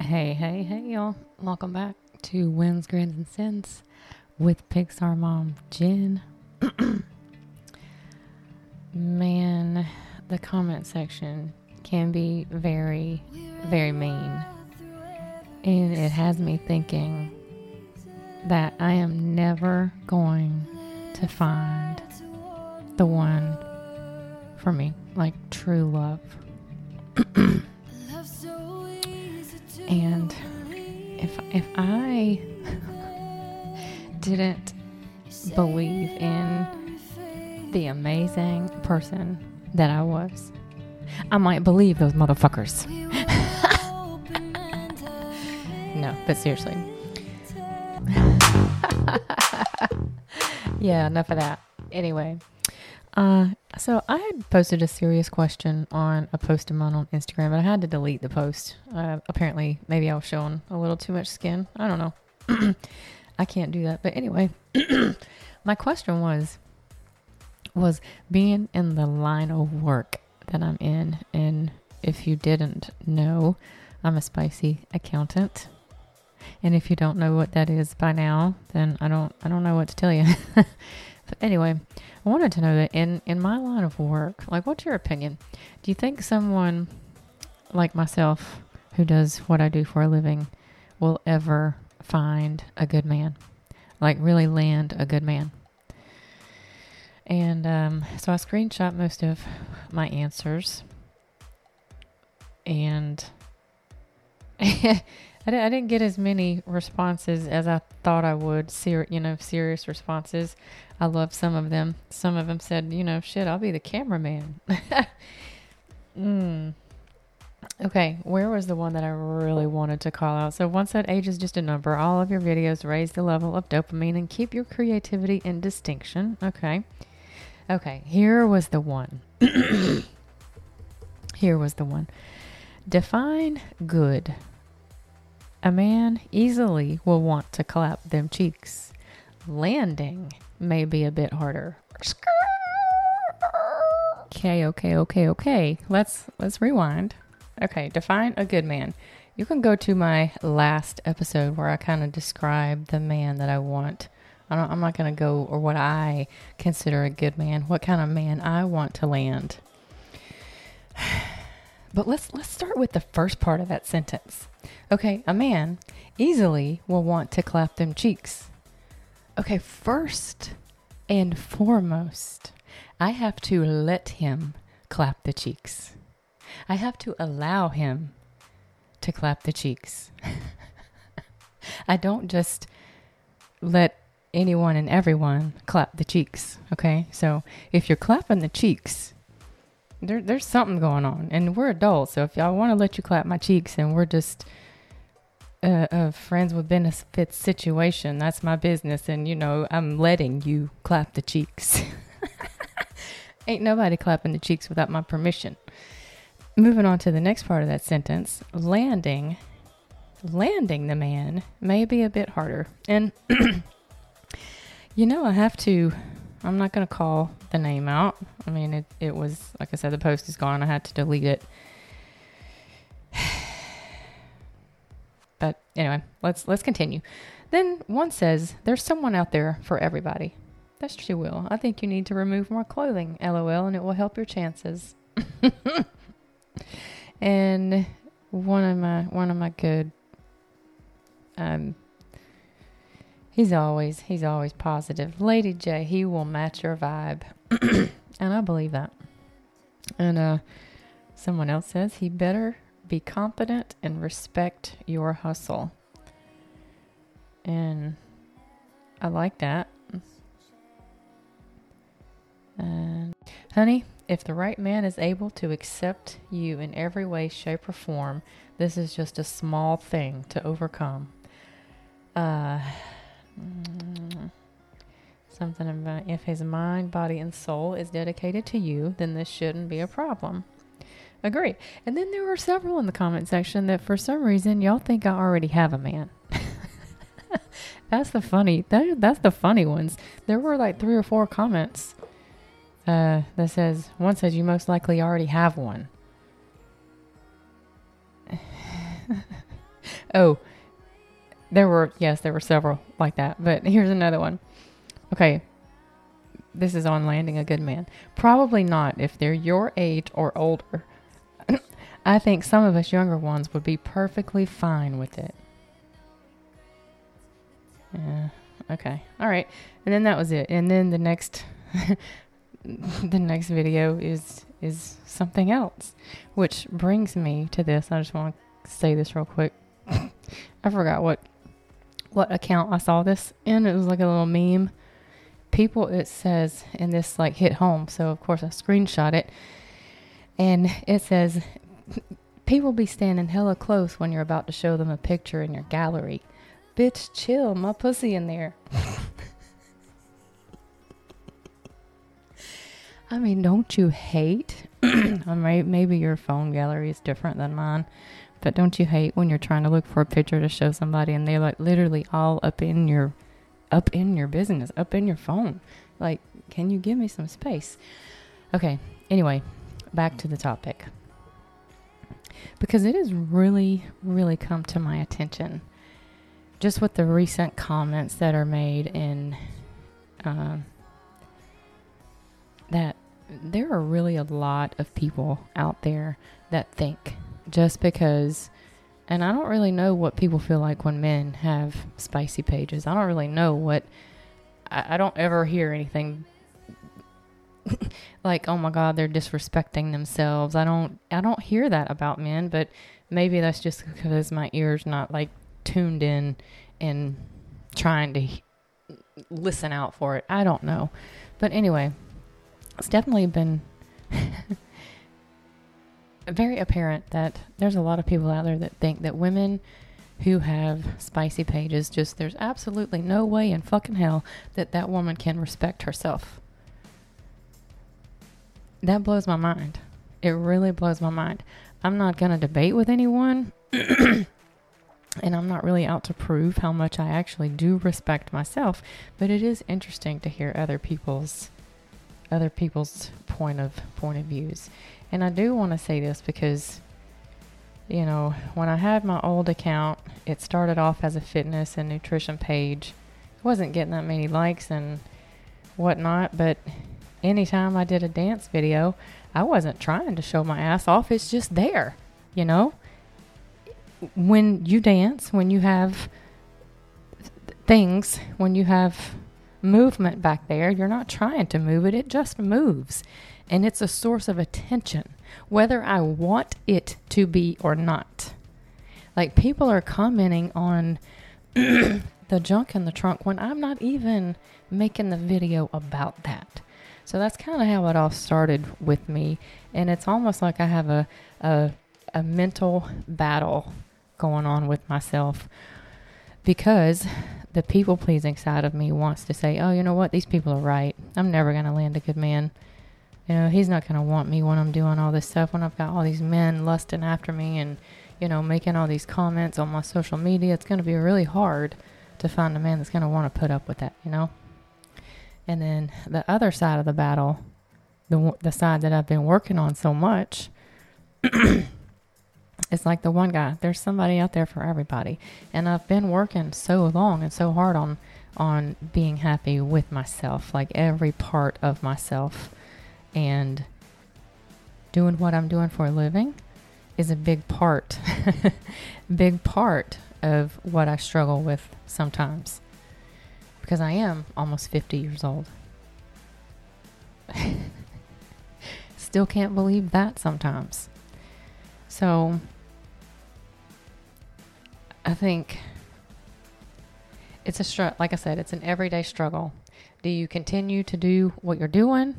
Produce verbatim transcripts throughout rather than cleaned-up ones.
Hey, hey, hey, y'all. Welcome back to Wins, Grins, and Sins with Pixar Mom Jen. Man, the comment section can be very, very mean. And it has me thinking that I am never going to find the one for me, like true love. And if if I didn't believe in the amazing person that I was, I might believe those motherfuckers. No, but seriously. Yeah, enough of that. Anyway, uh, so I had posted a serious question on a post of mine on Instagram, but I had to delete the post. Uh, apparently, maybe I was showing a little too much skin. I don't know. I can't do that. But anyway, my question was, was being in the line of work that I'm in. And if you didn't know, I'm a spicy accountant. And if you don't know what that is by now, then I don't, I don't know what to tell you. But anyway, I wanted to know that in, in my line of work, like, what's your opinion? Do you think someone like myself who does what I do for a living will ever find a good man? Like, really land a good man? And um, so I screenshot most of my answers. And I didn't get as many responses as I thought I would. Ser- you know, serious responses. I love some of them. Some of them said, you know, shit, I'll be the cameraman. mm. Okay, where was the one that I really wanted to call out? So one said, age is just a number. All of your videos raise the level of dopamine and keep your creativity and distinction. Okay. Okay, here was the one. Here was the one. Define good. A man easily will want to clap them cheeks. Landing may be a bit harder. Okay, okay, okay, okay. Let's let's rewind. Okay, define a good man. You can go to my last episode where I kind of describe the man that I want. I don't, I'm not going to go or what I consider a good man. What kind of man I want to land. But let's let's start with the first part of that sentence. Okay, a man easily will want to clap them cheeks. Okay, first and foremost, I have to let him clap the cheeks. I have to allow him to clap the cheeks. I don't just let anyone and everyone clap the cheeks, okay? So if you're clapping the cheeks, there, there's something going on. And we're adults, so if y'all want to let you clap my cheeks and we're just uh, a friends with benefits situation, that's my business. And, you know, I'm letting you clap the cheeks. Ain't nobody clapping the cheeks without my permission. Moving on to the next part of that sentence, landing, landing the man may be a bit harder. And, you know, I have to, I'm not going to call the name out. I mean, it, it was, like I said, the post is gone. I had to delete it. But anyway, let's, let's continue. Then one says, there's someone out there for everybody. That's true, Will. I think you need to remove more clothing, LOL, and it will help your chances. And one of my one of my good um he's always he's always positive. Lady J, he will match your vibe. And I believe that. And uh someone else says he better be confident and respect your hustle. And I like that. And honey, if the right man is able to accept you in every way, shape, or form, this is just a small thing to overcome. Uh, something about if his mind, body, and soul is dedicated to you, then this shouldn't be a problem. Agree. And then there were several in the comment section that for some reason y'all think I already have a man. That's the funny. That, that's the funny ones. There were like three or four comments. Uh, that says, one says you most likely already have one. Oh, there were, yes, there were several like that. But here's another one. Okay. This is on landing a good man. Probably not if they're your age or older. I think some of us younger ones would be perfectly fine with it. Yeah. Okay. All right. And then that was it. And then the next, the next video is, is something else, which brings me to this. I just want to say this real quick. I forgot what, what account I saw this in. It was like a little meme. People, it says, and this like hit home. So of course I screenshot it, and it says, people be standing hella close when you're about to show them a picture in your gallery. Bitch, chill, my pussy in there. I mean, don't you hate? I mean, maybe your phone gallery is different than mine, but don't you hate when you're trying to look for a picture to show somebody and they're like literally all up in your, up in your business, up in your phone? Like, can you give me some space? Okay. Anyway, back to the topic, because it has really, really come to my attention just with the recent comments that are made in, um, that there are really a lot of people out there that think just because, and I don't really know what people feel like when men have spicy pages. I don't really know what, I, I don't ever hear anything like, oh my God, they're disrespecting themselves. I don't, I don't hear that about men, but maybe that's just because my ear's not like tuned in and trying to listen out for it. I don't know. But anyway, it's definitely been very apparent that there's a lot of people out there that think that women who have spicy pages, just there's absolutely no way in fucking hell that that woman can respect herself. That blows my mind. It really blows my mind. I'm not going to debate with anyone. And I'm not really out to prove how much I actually do respect myself, but it is interesting to hear other people's other people's point of point of views. And I do want to say this because, you know, when I had my old account, it started off as a fitness and nutrition page. It wasn't getting that many likes and whatnot, but anytime I did a dance video, I wasn't trying to show my ass off. It's just there, you know? When you dance, when you have th- things, when you have movement back there, you're not trying to move it. It just moves. And it's a source of attention, whether I want it to be or not. Like, people are commenting on the junk in the trunk when I'm not even making the video about that. So that's kind of how it all started with me. And it's almost like I have a, a, a mental battle going on with myself, because the people pleasing side of me wants to say, oh, you know what? These people are right. I'm never going to land a good man. You know, he's not going to want me when I'm doing all this stuff, when I've got all these men lusting after me and, you know, making all these comments on my social media. It's going to be really hard to find a man that's going to want to put up with that, you know? And then the other side of the battle, the the side that I've been working on so much, it's like the one guy. There's somebody out there for everybody. And I've been working so long and so hard on on being happy with myself, like every part of myself. And doing what I'm doing for a living is a big part, big part of what I struggle with sometimes. Because I am almost fifty years old. Still can't believe that sometimes. So I think it's a str- like I said, it's an everyday struggle. Do you continue to do what you're doing?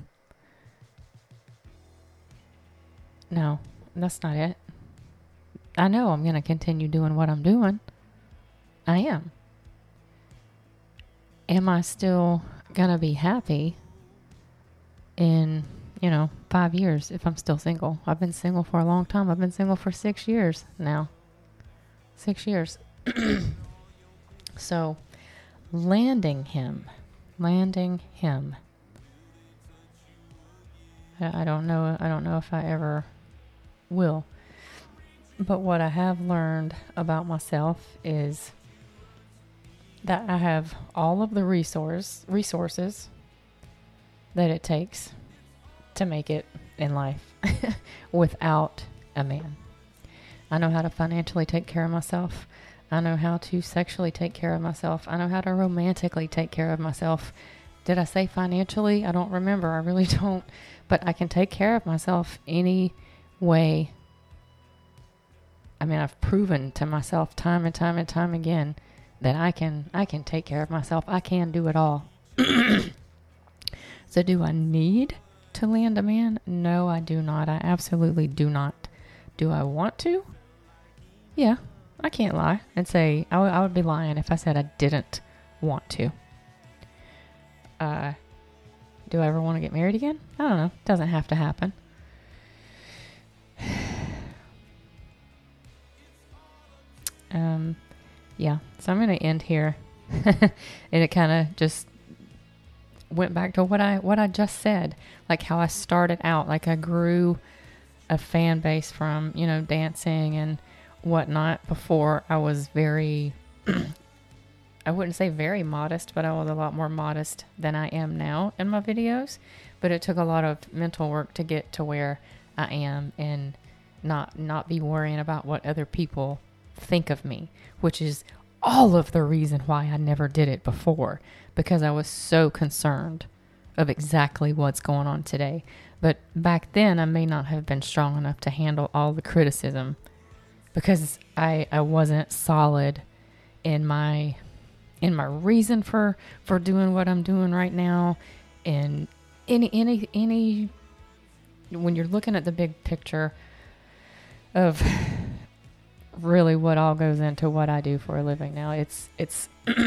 No, that's not it. I know I'm going to continue doing what I'm doing. I am. Am I still going to be happy in, you know, five years if I'm still single? I've been single for a long time. I've been single for six years now. Six years. So, landing him. Landing him. I, I don't know. I don't know if I ever will. But what I have learned about myself is that I have all of the resource resources that it takes to make it in life without a man. I know how to financially take care of myself. I know how to sexually take care of myself. I know how to romantically take care of myself. Did I say financially? I don't remember. I really don't. But I can take care of myself any way. I mean, I've proven to myself time and time and time again that I can I can take care of myself. I can do it all. So do I need to land a man? No, I do not. I absolutely do not. Do I want to? Yeah, I can't lie and say, I, w- I would be lying if I said I didn't want to. Uh, do I ever want to get married again? I don't know. Doesn't have to happen. um, yeah, so I'm going to end here. And it kind of just went back to what I what I just said, like how I started out, like I grew a fan base from, you know, dancing and whatnot. Before I was very, I wouldn't say very modest, but I was a lot more modest than I am now in my videos. But it took a lot of mental work to get to where I am and not not be worrying about what other people think of me, which is all of the reason why I never did it before, because I was so concerned of exactly what's going on today. But back then, I may not have been strong enough to handle all the criticism because I I wasn't solid in my in my reason for for doing what I'm doing right now. And any any any when you're looking at the big picture of really what all goes into what I do for a living now, it's it's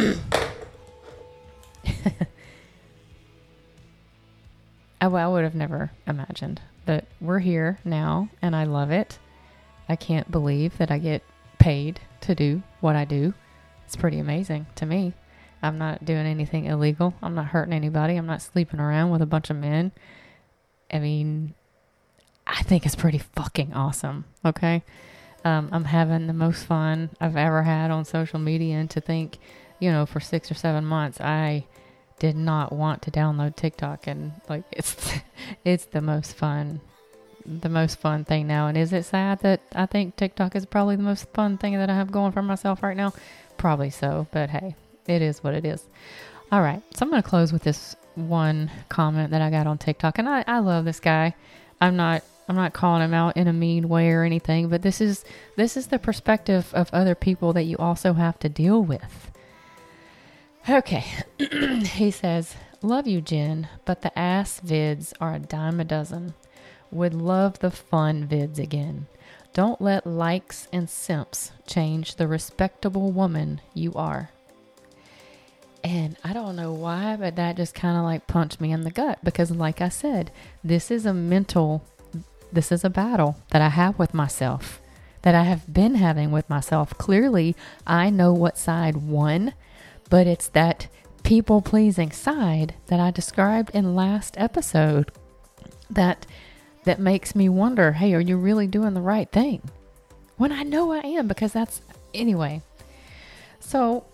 I, I would have never imagined. But we're here now and I love it. I can't believe that I get paid to do what I do. It's pretty amazing to me. I'm not doing anything illegal. I'm not hurting anybody. I'm not sleeping around with a bunch of men. I mean, I think it's pretty fucking awesome. Okay. Um, I'm having the most fun I've ever had on social media, and to think, you know, for six or seven months, I did not want to download TikTok, and like, it's, it's the most fun, the most fun thing now. And is it sad that I think TikTok is probably the most fun thing that I have going for myself right now? Probably so, but hey, it is what it is. All right. So I'm going to close with this one comment that I got on TikTok, and I, I love this guy. I'm not, I'm not calling him out in a mean way or anything, but this is, this is the perspective of other people that you also have to deal with. Okay. He says, love you, Jen, but the ass vids are a dime a dozen. Would love the fun vids again. Don't let likes and simps change the respectable woman you are. And I don't know why, but that just kind of like punched me in the gut, because like I said, this is a mental, this is a battle that I have with myself, that I have been having with myself. Clearly, I know what side won, but it's that people-pleasing side that I described in last episode that that makes me wonder, hey, are you really doing the right thing? When I know I am, because that's, anyway. So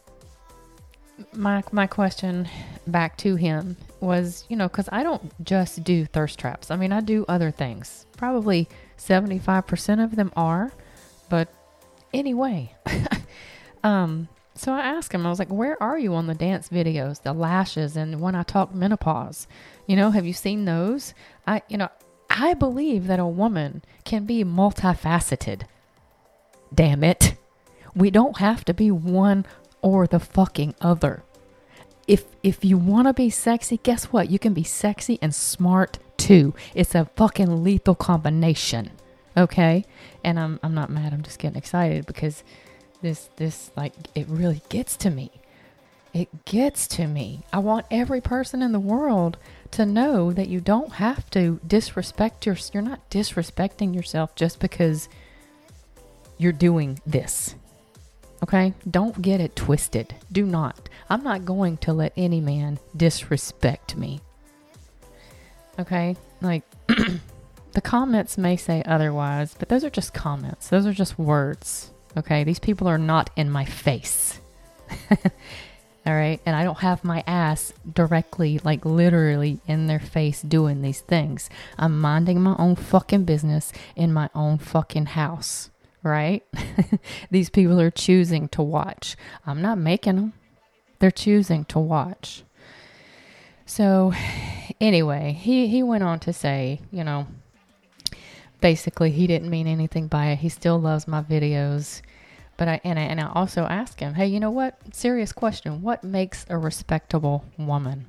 my my question back to him was, you know, because I don't just do thirst traps. I mean, I do other things. Probably seventy-five percent of them are, but anyway. um, so I asked him, I was like, where are you on the dance videos, the lashes, and when I talk menopause? You know, have you seen those? I, you know, I believe that a woman can be multifaceted. Damn it. We don't have to be one or the fucking other. If if you want to be sexy, guess what? You can be sexy and smart too. It's a fucking lethal combination. Okay? And I'm I'm not mad. I'm just getting excited because this this like it really gets to me. It gets to me. I want every person in the world to know that you don't have to disrespect your, you're not disrespecting yourself just because you're doing this. Okay? Don't get it twisted. Do not. I'm not going to let any man disrespect me. Okay? Like, the comments may say otherwise, but those are just comments. Those are just words. Okay. These people are not in my face. All right. And I don't have my ass directly, like literally in their face doing these things. I'm minding my own fucking business in my own fucking house. Right? These people are choosing to watch. I'm not making them. They're choosing to watch. So anyway, he, he went on to say, you know, basically he didn't mean anything by it. He still loves my videos. But I and, I and I also asked him, hey, you know what? Serious question. What makes a respectable woman?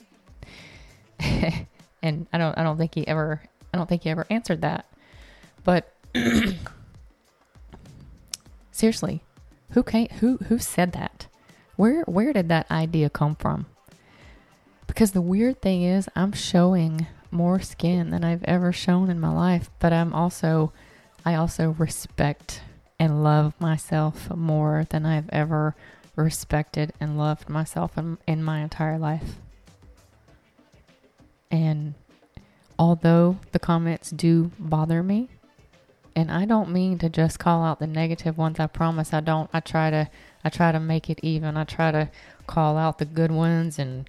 And I don't I don't think he ever I don't think he ever answered that. But seriously, who came who who said that? Where where did that idea come from? Because the weird thing is I'm showing more skin than I've ever shown in my life, but I'm also I also respect and love myself more than I've ever respected and loved myself in, in my entire life. And although the comments do bother me, and I don't mean to just call out the negative ones, I promise I don't. I try to I try to make it even. I try to call out the good ones, and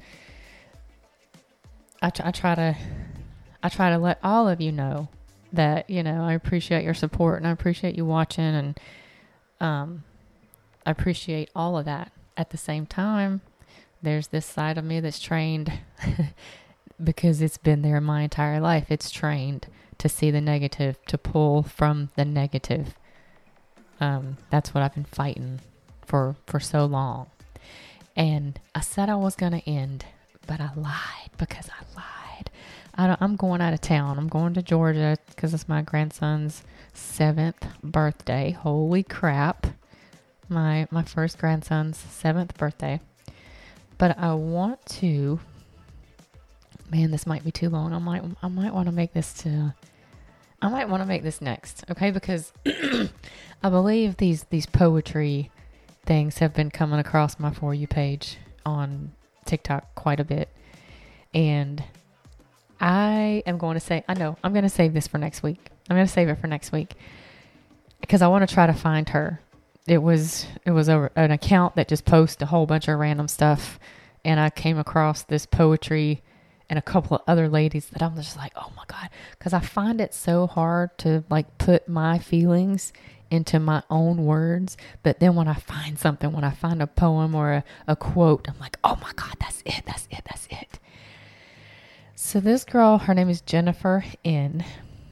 I, I try to I try to let all of you know that, you know, I appreciate your support and I appreciate you watching, and um, I appreciate all of that. At the same time, there's this side of me that's trained because it's been there my entire life. It's trained to see the negative, to pull from the negative. Um, that's what I've been fighting for, for so long. And I said I was going to end, but I lied because I lied. I don't, I'm going out of town. I'm going to Georgia because it's my grandson's seventh birthday. Holy crap. My, my first grandson's seventh birthday. But I want to, man, this might be too long. I might, I might want to make this to, I might want to make this next. Okay. Because I believe these, these poetry things have been coming across my For You page on TikTok quite a bit. And I am going to say, I know, I'm going to save this for next week. I'm going to save it for next week because I want to try to find her. It was, it was a, an account that just posts a whole bunch of random stuff. And I came across this poetry and a couple of other ladies that I'm just like, oh my God. Cause I find it so hard to like put my feelings into my own words. But then when I find something, when I find a poem or a, a quote, I'm like, oh my God, that's it. That's it. That's it. So this girl, her name is Jennifer N.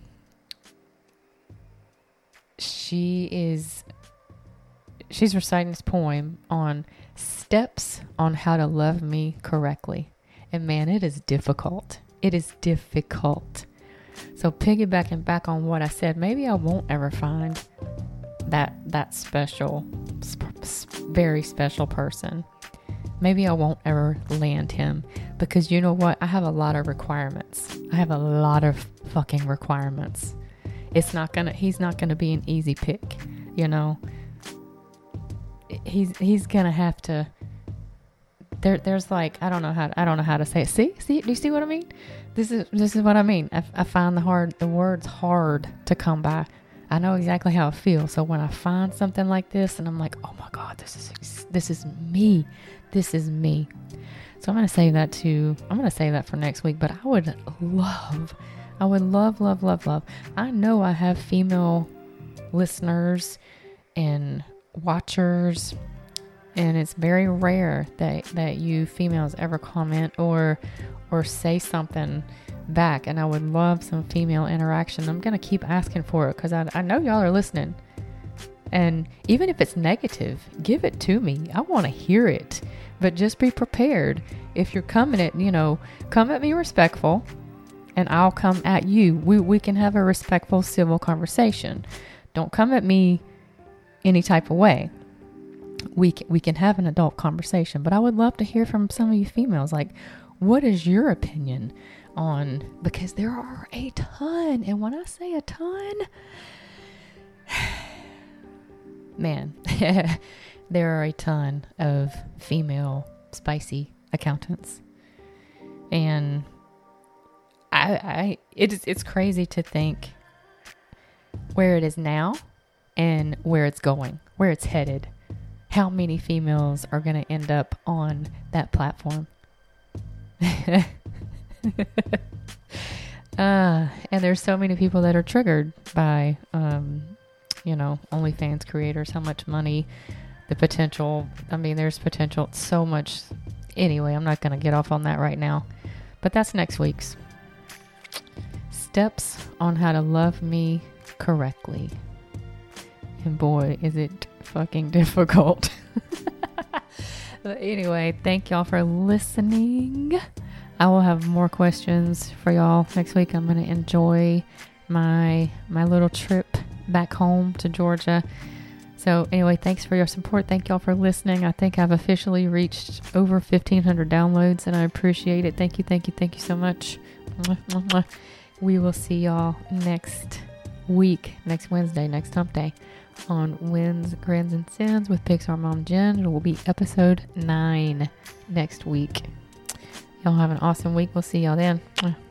She is, she's reciting this poem on steps on how to love me correctly. And man, it is difficult. It is difficult. So piggybacking back on what I said, maybe I won't ever find that, that special, sp- very special person. Maybe I won't ever land him because you know what? I have a lot of requirements. I have a lot of fucking requirements. It's not gonna, he's not gonna be an easy pick, you know? He's, he's gonna have to, there, there's like, I don't know how, I don't know how to say it. See, see, do you see what I mean? This is, this is what I mean. I, I find the hard, the words hard to come by. I know exactly how I feel. So when I find something like this and I'm like, oh my God, this is, this is me. This is me. So I'm going to say that to, I'm going to say that for next week, but I would love, I would love, love, love, love. I know I have female listeners and watchers, and it's very rare that, that you females ever comment or, or say something back. And I would love some female interaction. I'm going to keep asking for it because I, I know y'all are listening. And even if it's negative, give it to me. I want to hear it. But just be prepared. If you're coming at, you know, come at me respectful and I'll come at you. We we can have a respectful, civil conversation. Don't come at me any type of way. We can, we can have an adult conversation. But I would love to hear from some of you females. Like, what is your opinion on, because there are a ton. And when I say a ton, man, there are a ton of female spicy accountants. And I, I, it's it's crazy to think where it is now and where it's going, where it's headed. How many females are going to end up on that platform? uh, and there's so many people that are triggered by, um, you know, OnlyFans creators, how much money, the potential. I mean, there's potential, so much. Anyway, I'm not going to get off on that right now, but that's next week's. Steps on how to love me correctly. And boy, is it fucking difficult. But anyway, thank y'all for listening. I will have more questions for y'all next week. I'm going to enjoy my my little trip back home to Georgia. So anyway, thanks for your support. Thank y'all for listening. I think I've officially reached over fifteen hundred downloads, and I appreciate it. Thank you, thank you, thank you so much. Mwah, mwah, mwah. We will see y'all next week, next Wednesday, next hump day on Wins, Grins, and Sins with Pixar Mom Jen. It will be episode nine next week. Y'all have an awesome week. We'll see y'all then.